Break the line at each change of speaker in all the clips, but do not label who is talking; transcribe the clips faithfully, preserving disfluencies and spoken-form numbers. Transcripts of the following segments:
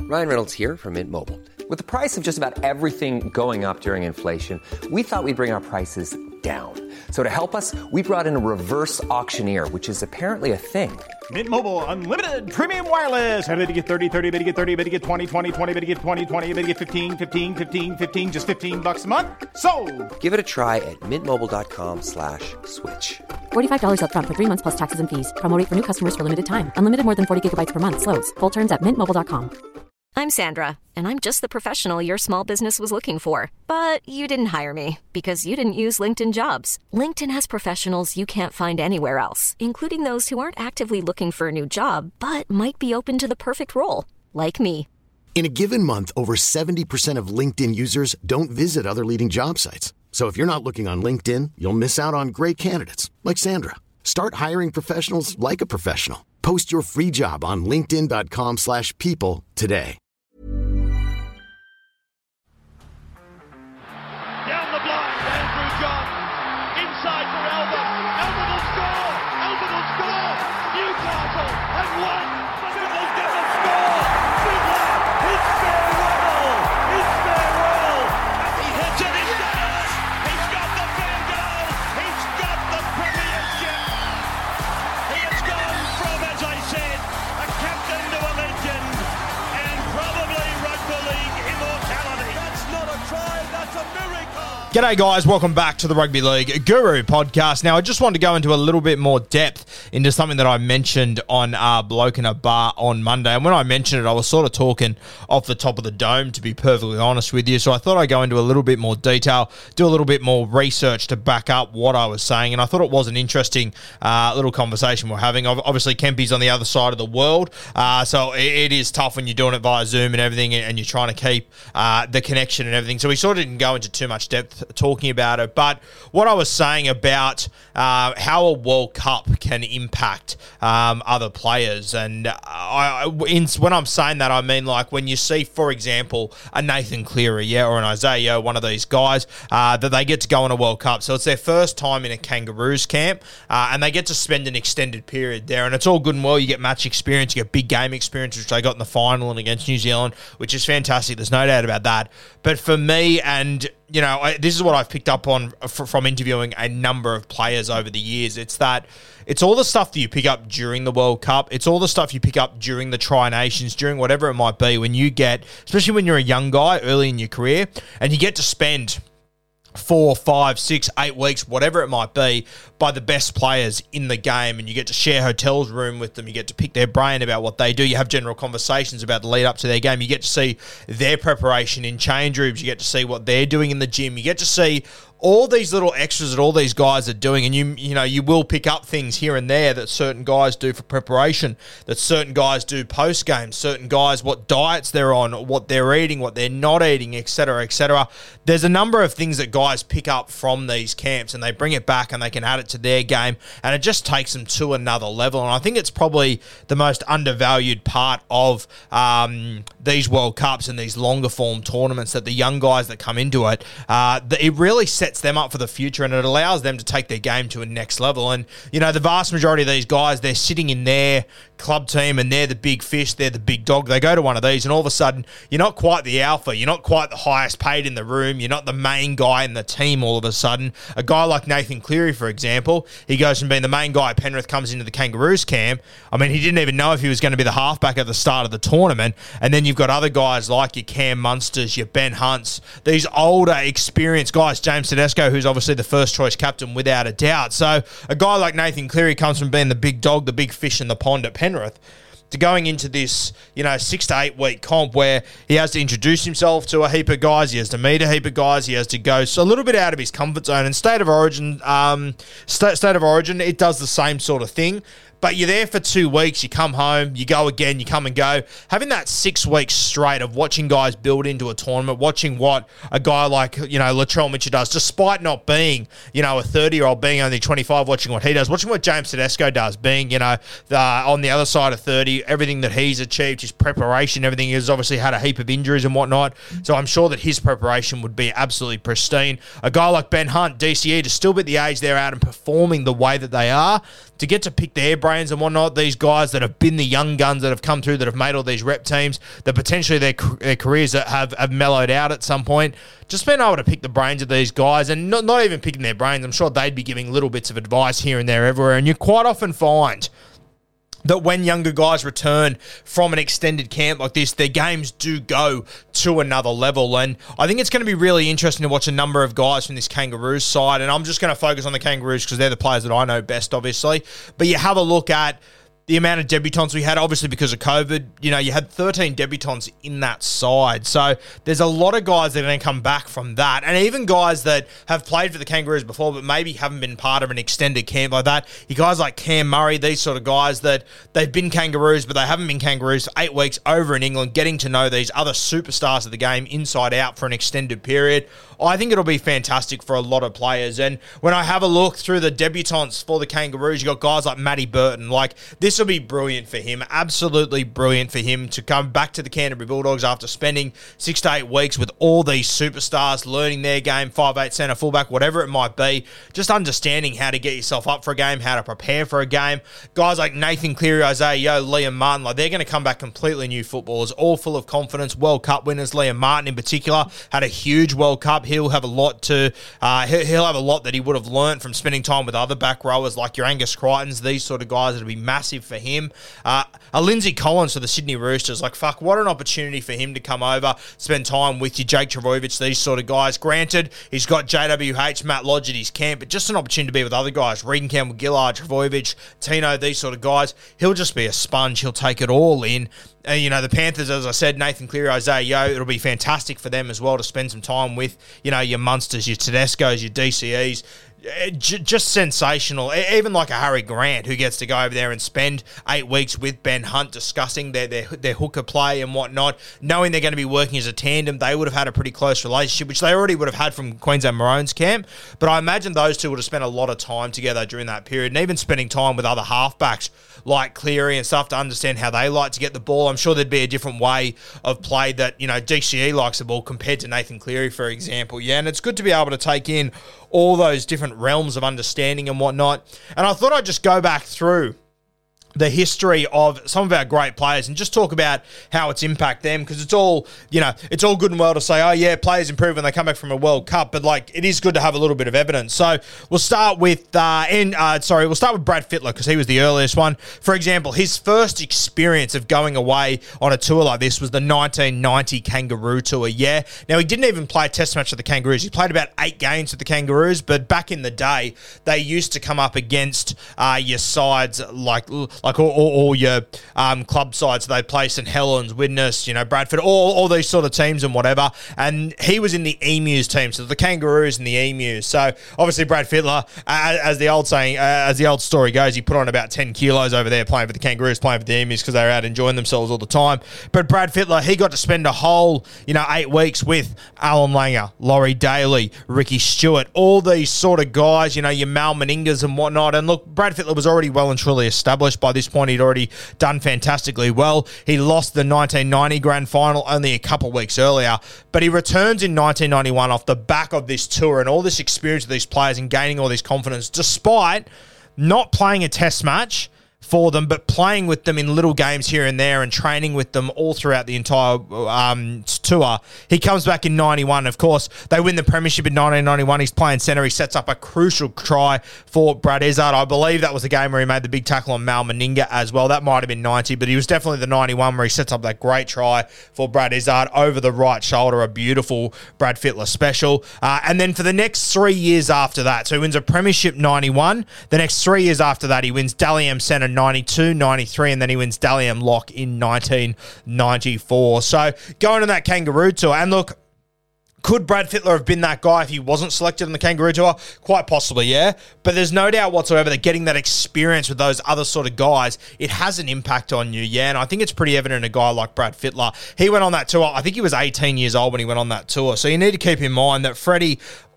Ryan Reynolds here from Mint Mobile. With the price of just about everything going up during inflation, we thought we'd bring our prices down. So to help us, we brought in a reverse auctioneer, which is apparently a thing.
Mint Mobile Unlimited Premium Wireless. How to get thirty, thirty, how to get thirty, how to get twenty, twenty, twenty, how to get twenty, twenty, how to get fifteen, fifteen, fifteen, fifteen, just fifteen bucks a month? Sold!
Give it a try at mintmobile.com slash switch.
forty-five dollars up front for three months plus taxes and fees. Promo rate for new customers for limited time. Unlimited more than forty gigabytes per month. Slows full terms at mint mobile dot com.
I'm Sandra, and I'm just the professional your small business was looking for. But you didn't hire me because you didn't use LinkedIn Jobs. LinkedIn has professionals you can't find anywhere else, including those who aren't actively looking for a new job, but might be open to the perfect role, like me.
In a given month, over seventy percent of LinkedIn users don't visit other leading job sites. So if you're not looking on LinkedIn, you'll miss out on great candidates like Sandra. Start hiring professionals like a professional. Post your free job on linkedin.com slash people today.
Down the blind, Andrew John. Inside for Albert. Albert will score. Albert will score. Newcastle have won. Fiddler's going to score. Fiddler, it's farewell. It's farewell. And he hits it in goals. He's got the fair goal. He's got the premiership. He has gone from, as I said, a captain to a legend, and probably rugby league immortality. That's not a try, that's a miracle.
G'day guys, welcome back to the Rugby League Guru podcast. Now I just wanted to go into a little bit more depth into something that I mentioned on uh, Bloke in a Bar on Monday. And when I mentioned it, I was sort of talking off the top of the dome, to be perfectly honest with you. So I thought I'd go into a little bit more detail, do a little bit more research to back up what I was saying. And I thought it was an interesting uh, little conversation we're having. Obviously, Kempy's on the other side of the world. Uh, so it, it is tough when you're doing it via Zoom and everything, and you're trying to keep uh, the connection and everything. So we sort of didn't go into too much depth talking about it, but what I was saying about uh, how a World Cup can impact um, other players, and I, I, in, when I'm saying that, I mean like when you see, for example, a Nathan Cleary, yeah, or an Isaiah, one of these guys, uh, that they get to go on a World Cup, so it's their first time in a Kangaroos camp, uh, and they get to spend an extended period there, and it's all good and well. You get match experience, you get big game experience, which they got in the final and against New Zealand, which is fantastic. There's no doubt about that. But for me, and you know, I, this is what I've picked up on f- from interviewing a number of players over the years. It's that it's all the stuff that you pick up during the World Cup. It's all the stuff you pick up during the Tri-Nations, during whatever it might be, when you get, especially when you're a young guy early in your career, and you get to spend four, five, six, eight weeks, whatever it might be, by the best players in the game, and you get to share hotels room with them. You get to pick their brain about what they do. You have general conversations about the lead up to their game. You get to see their preparation in change rooms. You get to see what they're doing in the gym. You get to see all these little extras that all these guys are doing, and you you know you will pick up things here and there that certain guys do for preparation, that certain guys do post game, certain guys what diets they're on, what they're eating, what they're not eating, et cetera, et cetera. There's a number of things that guys pick up from these camps, and they bring it back and they can add it to their game, and it just takes them to another level. And I think it's probably the most undervalued part of um, these World Cups and these longer form tournaments, that the young guys that come into it, uh, it really sets them up for the future, and it allows them to take their game to a next level. And you know, the vast majority of these guys, they're sitting in their club team and they're the big fish, they're the big dog. They go to one of these and all of a sudden you're not quite the alpha, you're not quite the highest paid in the room, you're not the main guy in the team. All of a sudden, a guy like Nathan Cleary, for example, he goes from being the main guy at Penrith, comes into the Kangaroos camp. I mean, he didn't even know if he was going to be the halfback at the start of the tournament. And then you've got other guys like your Cam Munsters, your Ben Hunts, these older, experienced guys, James Tedesco, who's obviously the first choice captain without a doubt. So a guy like Nathan Cleary comes from being the big dog, the big fish in the pond at Penrith, to going into this, you know, six to eight week comp where he has to introduce himself to a heap of guys, he has to meet a heap of guys, he has to go so a little bit out of his comfort zone. And State of Origin, um, State, State of Origin, it does the same sort of thing. But you're there for two weeks, you come home, you go again, you come and go. Having that six weeks straight of watching guys build into a tournament, watching what a guy like, you know, Latrell Mitchell does, despite not being, you know, a thirty-year-old, being only twenty-five, watching what he does, watching what James Tedesco does, being, you know, the, on the other side of thirty, everything that he's achieved, his preparation, everything. He's obviously had a heap of injuries and whatnot, so I'm sure that his preparation would be absolutely pristine. A guy like Ben Hunt, D C E, to still be at the age they're at and performing the way that they are, to get to pick their brains and whatnot, these guys that have been the young guns that have come through, that have made all these rep teams, that potentially their, their careers have, have mellowed out at some point, just being able to pick the brains of these guys, and not, not even picking their brains, I'm sure they'd be giving little bits of advice here and there everywhere, and you quite often find that when younger guys return from an extended camp like this, their games do go to another level. And I think it's going to be really interesting to watch a number of guys from this Kangaroos side. And I'm just going to focus on the Kangaroos because they're the players that I know best, obviously. But you have a look at the amount of debutants we had, obviously because of COVID. You know, you had thirteen debutants in that side. So there's a lot of guys that are going to come back from that. And even guys that have played for the Kangaroos before but maybe haven't been part of an extended camp like that. You guys like Cam Murray, these sort of guys that they've been Kangaroos but they haven't been Kangaroos for eight weeks over in England, getting to know these other superstars of the game inside out for an extended period. I think it'll be fantastic for a lot of players. And when I have a look through the debutants for the Kangaroos, you got guys like Matty Burton. Like, this will be brilliant for him. Absolutely brilliant for him to come back to the Canterbury Bulldogs after spending six to eight weeks with all these superstars, learning their game, five eight centre, fullback, whatever it might be. Just understanding how to get yourself up for a game, how to prepare for a game. Guys like Nathan Cleary, Isaiah Yeo, Liam Martin, like they're going to come back completely new footballers, all full of confidence. World Cup winners, Liam Martin in particular, had a huge World Cup. He'll have a lot to, uh, he'll have a lot that he would have learned from spending time with other back rowers like your Angus Crichtons, these sort of guys. It'll be massive for him. Uh, a Lindsay Collins for the Sydney Roosters, like fuck, what an opportunity for him to come over, spend time with you, Jake Trbojevic, these sort of guys. Granted, he's got J W H, Matt Lodge at his camp, but just an opportunity to be with other guys, Regan Campbell-Gillard, Trbojevic, Tino, these sort of guys. He'll just be a sponge. He'll take it all in. Uh, you know, the Panthers, as I said, Nathan Cleary, Isaiah Yeo, it'll be fantastic for them as well to spend some time with, you know, your Munsters, your Tedescos, your D C Es. Just sensational. Even like a Harry Grant who gets to go over there and spend eight weeks with Ben Hunt discussing their, their, their hooker play and whatnot, knowing they're going to be working as a tandem. They would have had a pretty close relationship, which they already would have had from Queensland Maroons camp. But I imagine those two would have spent a lot of time together during that period, and even spending time with other halfbacks like Cleary and stuff to understand how they like to get the ball. I'm sure there'd be a different way of play that, you know, D C E likes the ball compared to Nathan Cleary, for example. Yeah, and it's good to be able to take in all those different realms of understanding and whatnot. And I thought I'd just go back through the history of some of our great players and just talk about how it's impacted them, because it's all, you know, it's all good and well to say, oh yeah, players improve when they come back from a World Cup, but like it is good to have a little bit of evidence. So we'll start with, uh, and uh, sorry, we'll start with Brad Fittler because he was the earliest one. For example, his first experience of going away on a tour like this was the nineteen ninety Kangaroo Tour. Yeah, now he didn't even play a test match for the Kangaroos. He played about eight games for the Kangaroos, but back in the day, they used to come up against uh, your sides like like all, all, all your um, club sides. So they play St Helens, Widnes, you know, Bradford, all, all these sort of teams and whatever. And he was in the Emus team, so the Kangaroos and the Emus. So obviously Brad Fittler, uh, as the old saying, uh, as the old story goes, he put on about ten kilos over there playing for the Kangaroos, playing for the Emus because they were out enjoying themselves all the time. But Brad Fittler, he got to spend a whole, you know, eight weeks with Alan Langer, Laurie Daly, Ricky Stewart, all these sort of guys, you know, your Mal Meningas and whatnot. And look, Brad Fittler was already well and truly established by this point. He'd already done fantastically well. He lost the nineteen ninety grand final only a couple of weeks earlier, but he returns in nineteen ninety-one off the back of this tour and all this experience of these players and gaining all this confidence, despite not playing a test match for them, but playing with them in little games here and there and training with them all throughout the entire um, tour. He comes back in ninety-one. Of course, they win the premiership in nineteen ninety-one. He's playing centre. He sets up a crucial try for Brad Izzard. I believe that was the game where he made the big tackle on Mal Meninga as well. That might have been ninety, but he was definitely the ninety-one where he sets up that great try for Brad Izzard over the right shoulder. A beautiful Brad Fittler special. Uh, and then for the next three years after that, so he wins a premiership ninety-one. The next three years after that, he wins Dally M Centre ninety-two, ninety-three, and then he wins Dally M Lock in nineteen ninety-four. So going on that Kangaroo Tour, and look, could Brad Fittler have been that guy if he wasn't selected on the Kangaroo Tour? Quite possibly, yeah. But there's no doubt whatsoever that getting that experience with those other sort of guys, it has an impact on you, yeah. And I think it's pretty evident in a guy like Brad Fittler. He went on that tour, I think he was eighteen years old when he went on that tour. So you need to keep in mind that Freddie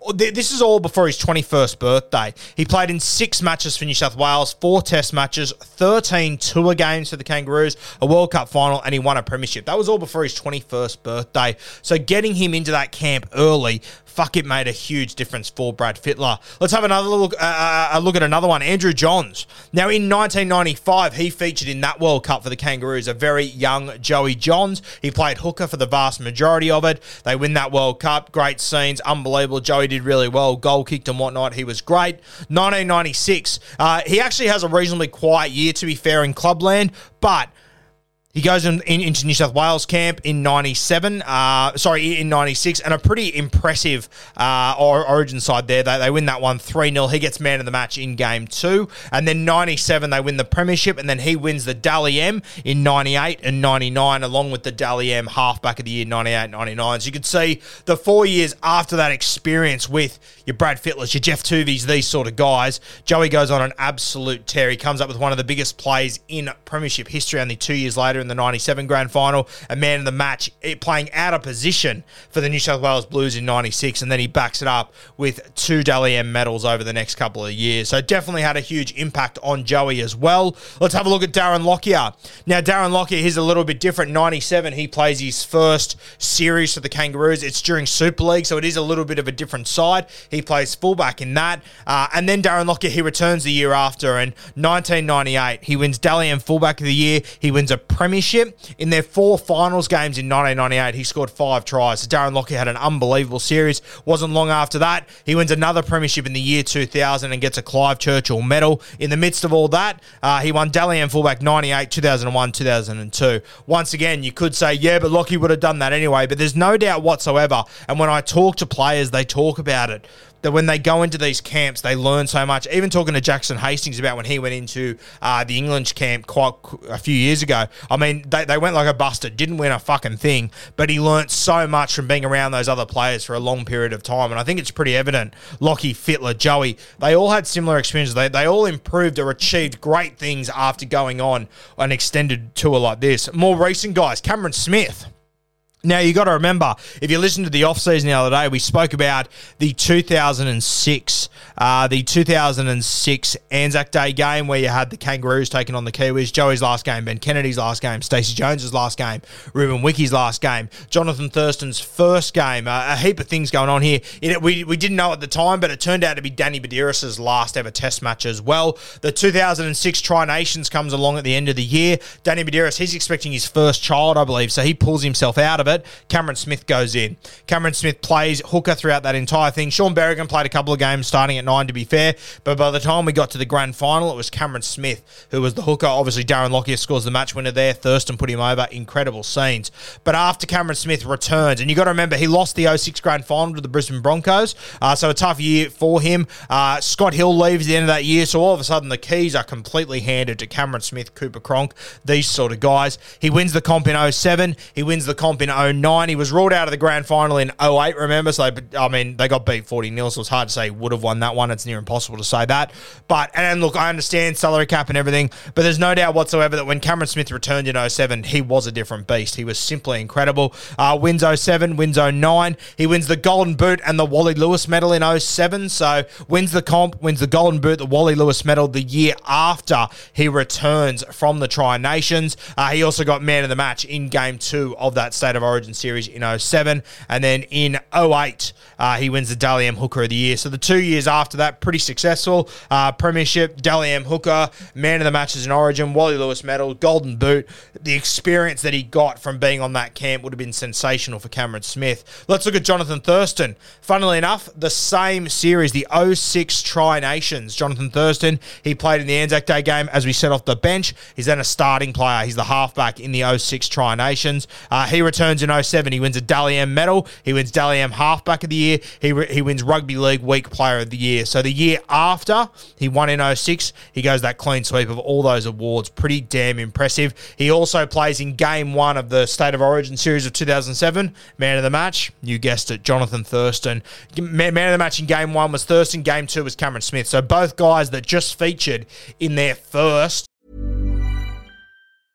this is all before his twenty-first birthday. He played in six matches for New South Wales, four test matches, thirteen tour games for the Kangaroos, a World Cup final, and he won a premiership. That was all before his twenty-first birthday. So getting him into that camp early, fuck, it made a huge difference for Brad Fittler. Let's have another look, uh, a look at another one, Andrew Johns. Now, in nineteen ninety-five, he featured in that World Cup for the Kangaroos, a very young Joey Johns. He played hooker for the vast majority of it. They win that World Cup. Great scenes, unbelievable. Joey did really well, goal kicked and whatnot. He was great. nineteen ninety-six, uh, he actually has a reasonably quiet year, to be fair, in clubland, but he goes in, in, into New South Wales camp in ninety-seven, uh, sorry, in ninety-six, and a pretty impressive uh, origin side there. They, they win that one three nil. He gets man of the match in game two. And then ninety-seven, they win the premiership, and then he wins the Dally M in ninety-eight and ninety-nine, along with the Dally M halfback of the year, ninety-eight ninety-nine. So you could see the four years after that experience with your Brad Fittlers, your Jeff Tuveys, these sort of guys, Joey goes on an absolute tear. He comes up with one of the biggest plays in premiership history only two years later in the ninety-seven grand final, a man of the match, playing out of position for the New South Wales Blues in ninety-six, and then he backs it up with two Dally M medals over the next couple of years. So definitely had a huge impact on Joey as well. Let's have a look at Darren Lockyer. Now, Darren Lockyer, he's a little bit different. ninety-seven, he plays his first series for the Kangaroos. It's during Super League, so it is a little bit of a different side. He plays fullback in that. Uh, and then Darren Lockyer, he returns the year after, and nineteen ninety-eight, he wins Dally M fullback of the year. He wins a premiership. In their four finals games in nineteen ninety-eight, he scored five tries. So Darren Lockyer had an unbelievable series. Wasn't long after that, he wins another premiership in the year two thousand and gets a Clive Churchill medal. In the midst of all that, uh, he won Dally M fullback ninety-eight, two thousand one, two thousand two. Once again, you could say, yeah, but Lockyer would have done that anyway, but there's no doubt whatsoever. And when I talk to players, they talk about it, that when they go into these camps, they learn so much. Even talking to Jackson Hastings about when he went into uh, the England camp quite a few years ago. I mean, they, they went like a bastard, didn't win a fucking thing, but he learnt so much from being around those other players for a long period of time. And I think it's pretty evident, Lockie, Fittler, Joey, they all had similar experiences. They, they all improved or achieved great things after going on an extended tour like this. More recent guys, Cameron Smith. Now, you got to remember, if you listened to the off-season the other day, we spoke about the two thousand six, uh, the two thousand six Anzac Day game where you had the Kangaroos taking on the Kiwis. Joey's last game, Ben Kennedy's last game, Stacey Jones's last game, Ruben Wickie's last game, Jonathan Thurston's first game. Uh, a heap of things going on here. It, we, we didn't know at the time, but it turned out to be Danny Badiris' last ever test match as well. The two thousand six Tri-Nations comes along at the end of the year. Danny Badiris, he's expecting his first child, I believe, so he pulls himself out of it. Cameron Smith goes in. Cameron Smith plays hooker throughout that entire thing. Sean Berrigan played a couple of games starting at nine, to be fair, but by the time we got to the grand final, it was Cameron Smith who was the hooker. Obviously, Darren Lockyer scores the match winner there. Thurston put him over. Incredible scenes. But after Cameron Smith returns, and you got to remember, he lost the oh six grand final to the Brisbane Broncos, uh, so a tough year for him. Uh, Scott Hill leaves at the end of that year, so all of a sudden the keys are completely handed to Cameron Smith, Cooper Cronk, these sort of guys. He wins the comp in oh seven. He wins the comp in oh nine. He was ruled out of the grand final in oh eight, remember? So, they, I mean, they got beat forty nil, so it's hard to say he would have won that one. It's near impossible to say that. But, and look, I understand salary cap and everything, but there's no doubt whatsoever that when Cameron Smith returned in oh seven, he was a different beast. He was simply incredible. Uh, wins oh seven, wins oh nine. He wins the Golden Boot and the Wally Lewis medal in oh seven. So, wins the comp, wins the Golden Boot, the Wally Lewis medal the year after he returns from the Tri-Nations. Uh, he also got man of the match in game two of that State of Origin series in oh seven, and then in oh eight, uh, he wins the Dally M Hooker of the Year. So the two years after that, pretty successful. Uh, Premiership, Dally M Hooker, man of the matches in Origin, Wally Lewis medal, Golden Boot. The experience that he got from being on that camp would have been sensational for Cameron Smith. Let's look at Jonathan Thurston. Funnily enough, the same series, the oh six Tri-Nations. Jonathan Thurston, he played in the Anzac Day game, as we said, off the bench. He's then a starting player. He's the halfback in the oh six Tri-Nations. Uh, he returns in oh seven. He wins a Dally M medal. He wins Dally M halfback of the year. He re- he wins Rugby League Week Player of the Year. So the year after he won in oh six, he goes that clean sweep of all those awards. Pretty damn impressive. He also plays in game one of the State of Origin series of two thousand seven. Man of the match, you guessed it, Jonathan Thurston. Man, man of the match in game one was Thurston. Game two was Cameron Smith. So both guys that just featured in their first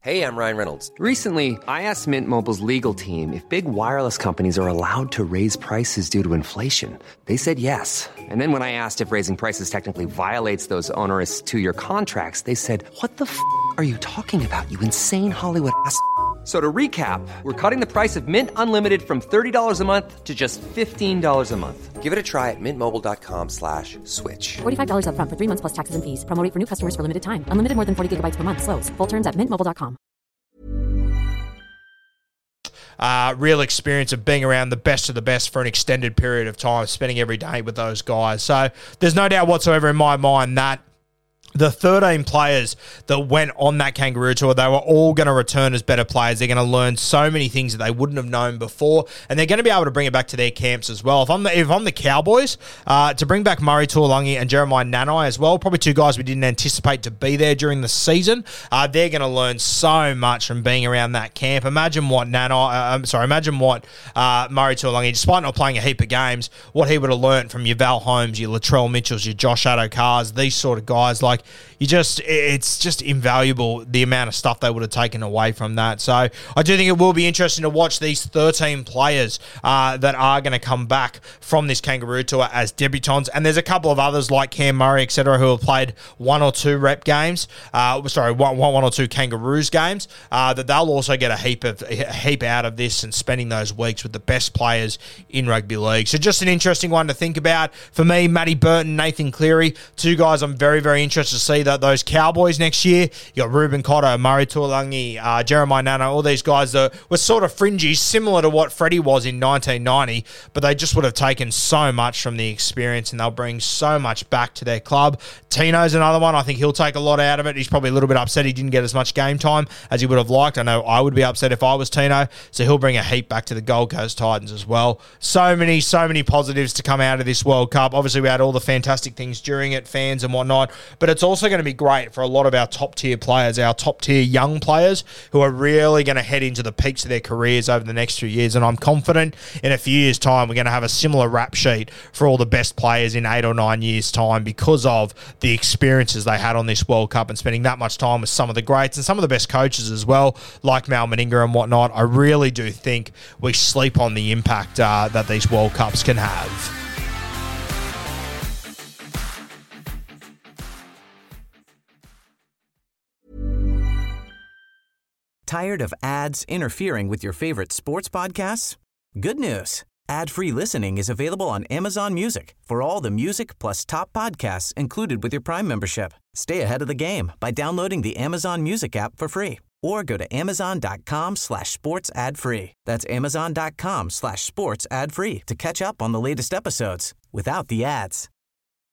Hey, I'm Ryan Reynolds. Recently, I asked Mint Mobile's legal team if big wireless companies are allowed to raise prices due to inflation. They said yes. And then when I asked if raising prices technically violates those onerous two-year contracts, they said, what the f*** are you talking about, you insane Hollywood ass f- So to recap, we're cutting the price of Mint Unlimited from thirty dollars a month to just fifteen dollars a month. Give it a try at mintmobile.com slash switch.
forty-five dollars up front for three months plus taxes and fees. Promo rate for new customers for limited time. Unlimited more than forty gigabytes per month. Slows full terms at mint mobile dot com.
Uh, real experience of being around the best of the best for an extended period of time, spending every day with those guys. So there's no doubt whatsoever in my mind that the thirteen players that went on that Kangaroo Tour, they were all going to return as better players. They're going to learn so many things that they wouldn't have known before, and they're going to be able to bring it back to their camps as well. If I'm the, if I'm the Cowboys, uh, to bring back Murray Tuolungi and Jeremiah Nanai as well, probably two guys we didn't anticipate to be there during the season, uh, they're going to learn so much from being around that camp. Imagine what Nanai, uh, I'm sorry, imagine what uh, Murray Tuolungi, despite not playing a heap of games, what he would have learned from your Val Holmes, your Latrell Mitchells, your Josh Addo-Carrs, these sort of guys. Like, You just, it's just invaluable the amount of stuff they would have taken away from that. So I do think it will be interesting to watch these thirteen players uh, that are going to come back from this Kangaroo Tour as debutants. And there's a couple of others like Cam Murray, et cetera, who have played one or two rep games, uh, sorry, one, one or two Kangaroos games, uh, that they'll also get a heap of a heap out of this and spending those weeks with the best players in rugby league. So just an interesting one to think about. For me, Matty Burton, Nathan Cleary, two guys I'm very, very interested to see that those Cowboys next year. You got Ruben Cotter, Murray Tuolungi, uh, Jeremiah Nanai, all these guys that were sort of fringy, similar to what Freddie was in nineteen ninety, but they just would have taken so much from the experience and they'll bring so much back to their club. Tino's another one. I think he'll take a lot out of it. He's probably a little bit upset he didn't get as much game time as he would have liked. I know I would be upset if I was Tino, so he'll bring a heap back to the Gold Coast Titans as well. So many, so many positives to come out of this World Cup. Obviously, we had all the fantastic things during it, fans and whatnot, but it's also going to be great for a lot of our top-tier players, our top-tier young players who are really going to head into the peaks of their careers over the next few years. And I'm confident in a few years' time we're going to have a similar rap sheet for all the best players in eight or nine years' time because of the experiences they had on this World Cup and spending that much time with some of the greats and some of the best coaches as well, like Mal Meninga and whatnot. I really do think we sleep on the impact uh, that these World Cups can have.
Tired of ads interfering with your favorite sports podcasts? Good news. Ad-free listening is available on Amazon Music for all the music plus top podcasts included with your Prime membership. Stay ahead of the game by downloading the Amazon Music app for free or go to amazon.com slash sports ad free. That's amazon.com slash sports ad free to catch up on the latest episodes without the ads.